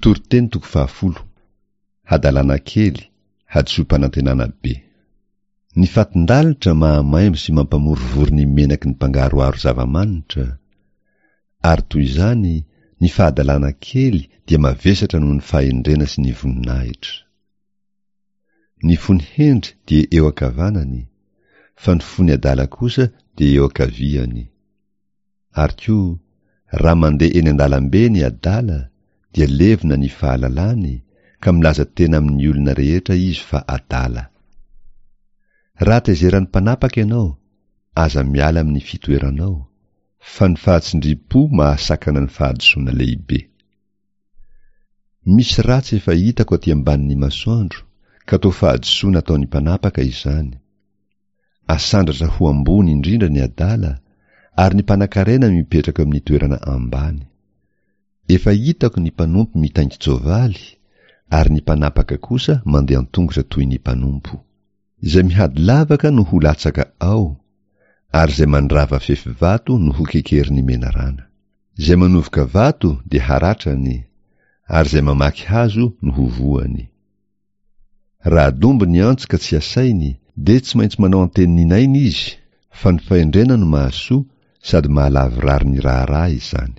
Toriteny toko 10. Hadalana kely, hadisom-panantenana be. Ny fatindalitra mahamaimbo sy mampamorovory ny menaky ny mpangaroaro zavamanitra, ary toy izany ny fahadalana kely dia mavesatra noho ny fahendrena sy ny voninahitra. Ny fony hendry dia eo ankavanany, fa ny fony adala kosa dia eo ankaviany. Ary koa, raha mandeha eny andalambe ny adala, dia levina ny fahalalany, ka milaza tena amin'ny olona rehetra izy fa adala. Raha taizerany mpanapaka ianao, aza miala amin'ny fitoeranao, fa ny fahatsindrim-po mahasakana ny fahadisoana lehibe. Misy ratsy efa hitako aty ambanin'ny masoandro, ka toa fahadisoana ataon'ny mpanapaka izany. Asandratra ho ambony indrindra ny adala, ary ny mpanan-karena mipetraka amin'ny toerana ambany. Efa hitako ny mpanompo mitaingi-tsoavaly, ary ny mpanapaka kosa mandeha an-tongotra toy ny mpanompo. Izay mihady lavaka no ho latsaka ao, ary izay mandrava fefy vato no ho kekerin'ny menarana. Izay manovoka vato dia haratrany, ary izay mamaky hazo no ho voany. Raha dombo ny antso ka tsy asainy, dia tsy maintsy manao antenin'inainy izy, fa ny fahendrena no mahasoa sady mahalavirary ny raharaha izany.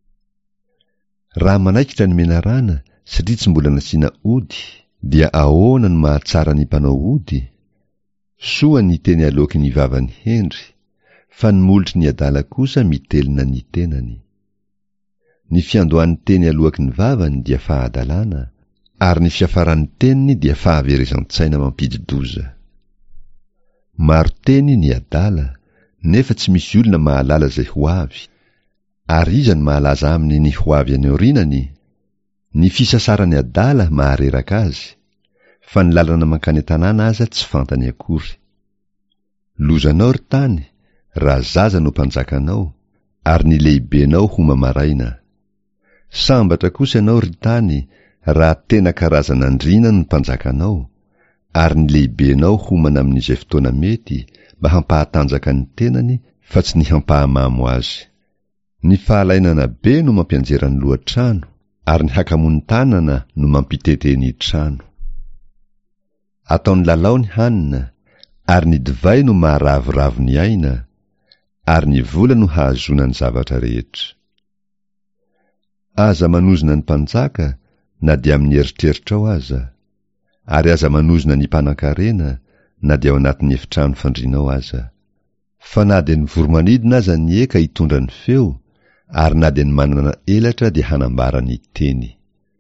Raha manaikitra ny menarana satria tsy mbola nasiana ody, dia ahoana no mahatsara ny mpanao ody? Soa ny teny aloky ny vavany hendry, fa ny molotry ny adala kosa mitelina ny tenany. Ny fiandohan'ny teny aloky ny vavany dia fahadalana, ary ny fiafaran'ny teniny dia fahaverezan-tsaina mampididoza. Maro teny ny adala, nefa tsy misy olona mahalala izay ho avy. Ary iza ny mahalaza aminy ny ho avy any aorinany? Ny fisasarany adala mahareraka azy, fa ny lalana mankany an-tanàna aza tsy fantany akory. Lozanao ry tany, raha zaza no mpanjakanao, ary ny lehibenao ho mamaraina. Sambatra kosa ianao ry tany, raha tena karazana andrina no mpanjakanao, ary ny lehibenao homana amin'izay fotoana mety, mba hampahatanjaka ny tenany fa tsy ny hampahamamo azy. Ny fahalainana be no mampianjera ny lohatrano, ary ny hakamon'ny tanana no mampitete ny trano. Ataon'ny lalao ny hanina, ary ny divay no maharavoravo ny aina, ary ny vola no hahazona ny zavatra rehetra. Aza manozona ny mpanjaka, na dia amin'ny eritreritra ao aza, ary aza manozona ny mpanan-karena, na dia ao anatin'ny efitrano fandrinao aza. Fa na dia ny voromanidina aza ny eka hitondra ny feo, ary na dia ny manana elatra dia hanambara ny teny.